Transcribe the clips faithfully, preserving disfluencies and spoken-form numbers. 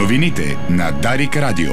Новините на Дарик Радио.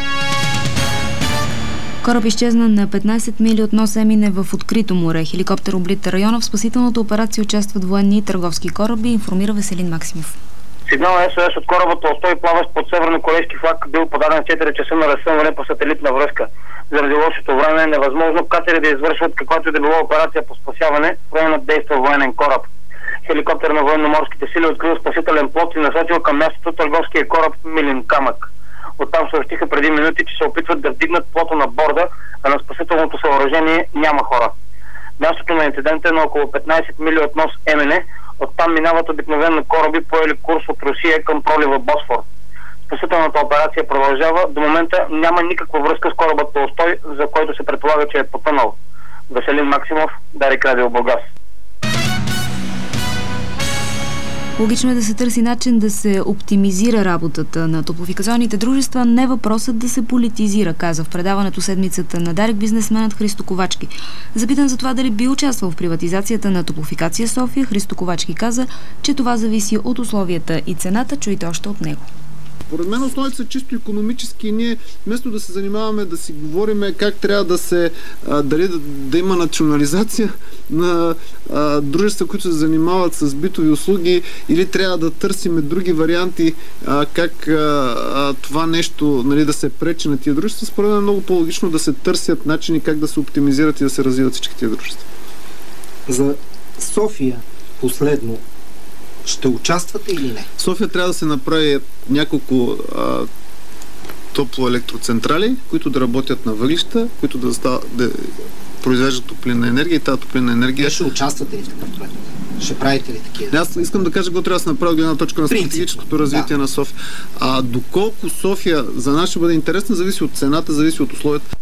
Кораб изчезна на петнайсет мили от нос Емине в открито море. Хеликоптер облита района. В спасителната операция участват военни и търговски кораби, информира Веселин Максимов. Сигнал Ес О Ес от кораба Толстой, плаващ под северно-корейски флаг, бил подаден в четири часа на разсъмване по сателитна връзка. Заради лошото време е невъзможно катери да извършват каквато и да било операция по спасяване. В района действа военен кораб. Хеликоптер на военноморските сили открил спасителен плот и насочил към мястото търговския кораб Милин Камък. Оттам съобщиха преди минути, че се опитват да вдигнат плота на борда, а на спасителното съоръжение няма хора. Мястото на инцидента е на около петнайсет мили от нос Емине. Оттам минават обикновено кораби, поели курс от Русия към пролива Босфор. Спасителната операция продължава. До момента няма никаква връзка с кораба Толстой, за който се предполага, че е потънал. Веселин Максимов, Дарик Радио, Бургас. Логично е да се търси начин да се оптимизира работата на топлофикационните дружества, не въпросът да се политизира, каза в предаването седмицата на Дарик бизнесменът Христо Ковачки. Запитан за това дали би участвал в приватизацията на Топлофикация София, Христо Ковачки каза, че това зависи от условията и цената. Чуйте още от него. Поред мен основите са чисто икономически и ние вместо да се занимаваме да си говориме как трябва да се а, дали да, да има национализация на а, дружества, които се занимават с битови услуги, или трябва да търсиме други варианти а, как а, а, това нещо, нали, да се пречи на тия дружества. Според мен е много по-логично да се търсят начини как да се оптимизират и да се развиват всички тия дружества. За София последно ще участвате или не? В София трябва да се направи няколко а, топлоелектроцентрали, които да работят на въглища, които да, става, да произвеждат топлинна енергия и тази топлинна енергия... Вие ще участвате ли в такъв проект? Ще правите ли такива? Аз искам да кажа какво трябва да се направи от гледна точка на стратегическото развитие да. на София. А доколко София за нас ще бъде интересна, зависи от цената, зависи от условията.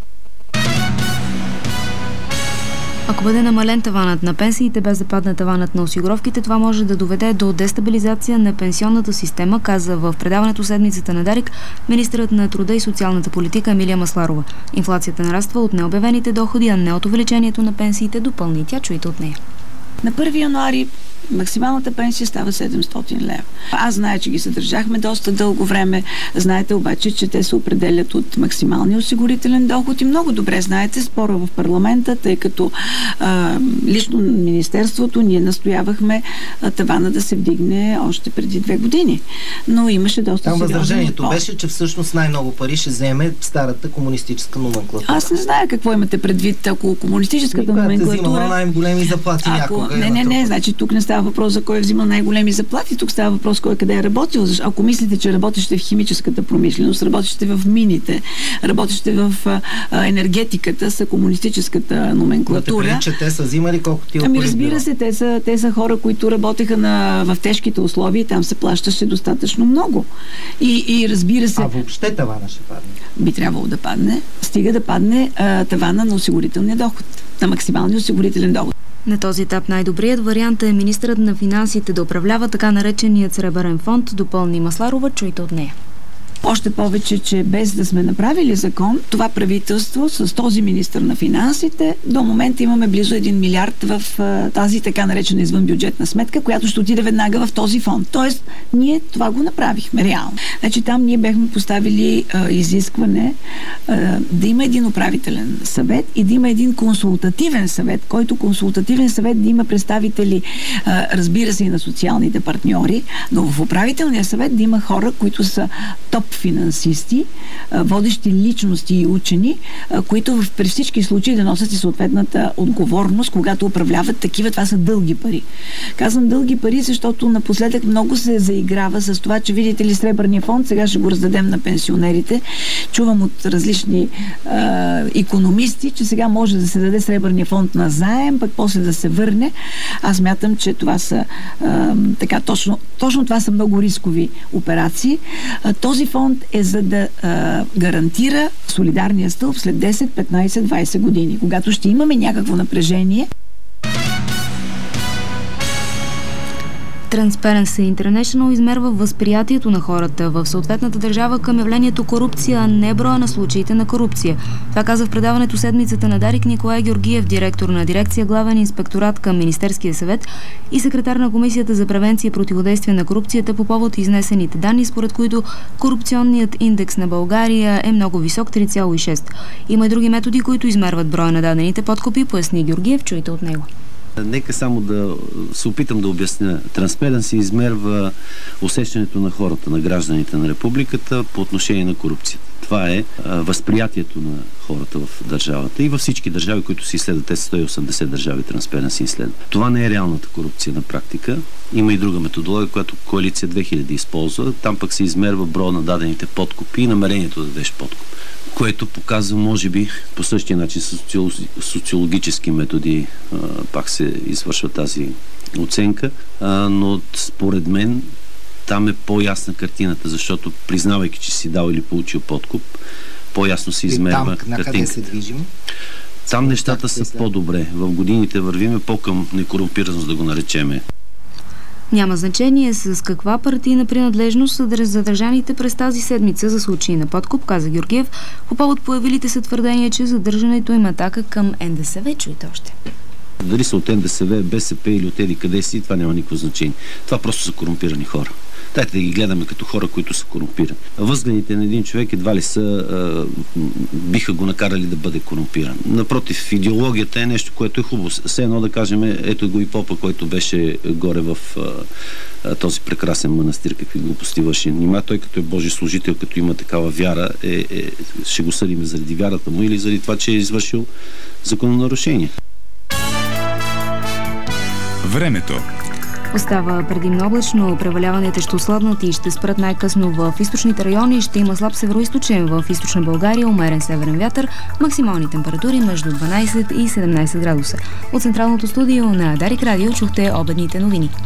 Ако бъде намален таванът на пенсиите, без да падне таванът на осигуровките, това може да доведе до дестабилизация на пенсионната система, каза в предаването седмицата на Дарик министърът на труда и социалната политика Емилия Масларова. Инфлацията нараства от необявените доходи, а не от увеличението на пенсиите, допълни тя. Чуйте от нея. На първи януари максималната пенсия става седемстотин лева. Аз зная, че ги съдържахме доста дълго време. Знаете обаче, че те се определят от максималния осигурителен доход и много добре знаете спора в парламента, тъй като а, лично Министерството ние настоявахме а, тавана да се вдигне още преди две години. Но имаше доста Там сериозно. възражението беше, че всъщност най-много пари ще вземе старата комунистическа номенклатура. Аз не зная какво имате предвид, ако комунистическата номенклатура... Е взимала най-големи заплати ако... някога. Не, не, не, значи тук не става въпрос за кой е взимал най-големи заплати, тук става въпрос кой къде е работил. Ако мислите, че работещите в химическата промишленост, работещите в мините, работещите в а, енергетиката са комунистическата номенклатура. Но те, че те са взимали колко ти Ами разбира се, те са, те са хора, които работеха на, в тежките условия и там се плащаше достатъчно много. И, и разбира се... А въобще тавана ще падне? Би трябвало да падне. Стига да падне а, тавана на осигурителния доход, на максималния осигурителен доход. На този етап най-добрият вариант е министърът на финансите да управлява така нареченият Сребърен фонд, допълни Масларова. Чуйте от нея. Още повече, че без да сме направили закон, това правителство с този министър на финансите, до момента имаме близо един милиард в а, тази така наречена извънбюджетна сметка, която ще отиде веднага в този фонд. Тоест, ние това го направихме реално. Значи там ние бехме поставили а, изискване а, да има един управителен съвет и да има един консултативен съвет, който консултативен съвет да има представители, а, разбира се, и на социалните партньори, но в управителния съвет да има хора, които са топ финансисти, водещи личности и учени, които при всички случаи да носят и съответната отговорност, когато управляват такива. Това са дълги пари. Казвам дълги пари, защото напоследък много се заиграва с това, че видите ли Сребърния фонд, сега ще го раздадем на пенсионерите. Чувам от различни а, икономисти, че сега може да се даде Сребърния фонд на заем, пък после да се върне. Аз мятам, че това са а, така, точно, точно това са много рискови операции. А, този фонд е за да а, гарантира солидарния стълб след десет, петнайсет, двайсет години, когато ще имаме някакво напрежение. Transparency International измерва възприятието на хората в съответната държава към явлението корупция, а не броя на случаите на корупция. Това каза в предаването Седмицата на Дарик Николай Георгиев, директор на дирекция Главен инспекторат към Министерския съвет и секретар на Комисията за превенция и противодействие на корупцията по повод изнесените данни, според които корупционният индекс на България е много висок – три цяло и шест. Има и други методи, които измерват броя на дадените подкупи, поясни Георгиев. Чуйте от него. Нека само да се опитам да обясня. Transparency измерва усещането на хората, на гражданите на републиката по отношение на корупцията. Това е а, възприятието на хората в държавата и във всички държави, които се изследват. Те са сто и осемдесет държави Transparency изследва. Това не е реалната корупция на практика. Има и друга методология, която Коалиция две хиляди използва. Там пък се измерва броя на дадените подкупи и намерението да дадеш подкуп, което показва, може би, по същия начин с социологически методи а, пак се извършва тази оценка, а, но според мен там е по-ясна картината, защото признавайки, че си дал или получил подкуп, по-ясно се измерва картинка. На къде се движим? Там нещата са по-добре. В годините вървиме по-към некорумпираност, да го наречеме. Няма значение с каква партийна принадлежност са задържаните през тази седмица за случаи на подкуп, каза Георгиев, по повод появилите се твърдения, че задържането им атака към Н Д С В. Чуйте още. Дали са от Н Д С В, Б С П или от еди къде си, това няма никакво значение. Това просто са корумпирани хора. Дайте да ги гледаме като хора, които са корумпирани. Възгледите на един човек едва ли са, а, биха го накарали да бъде корумпиран. Напротив, идеологията е нещо, което е хубаво. Все едно да кажем, ето го и попа, който беше горе в а, този прекрасен манастир, какви глупости върши. Нима той като е Божи служител, като има такава вяра, е, е, ще го съдим заради вярата му или заради това, че е извършил закононарушение. Времето. Остава предимно облачно, преваляванията ще ослабнат и ще спрат най-късно в източните райони. Ще има слаб североизточен в източна България, умерен северен вятър, максимални температури между дванайсет и седемнайсет градуса. От централното студио на Дарик Радио чухте обедните новини.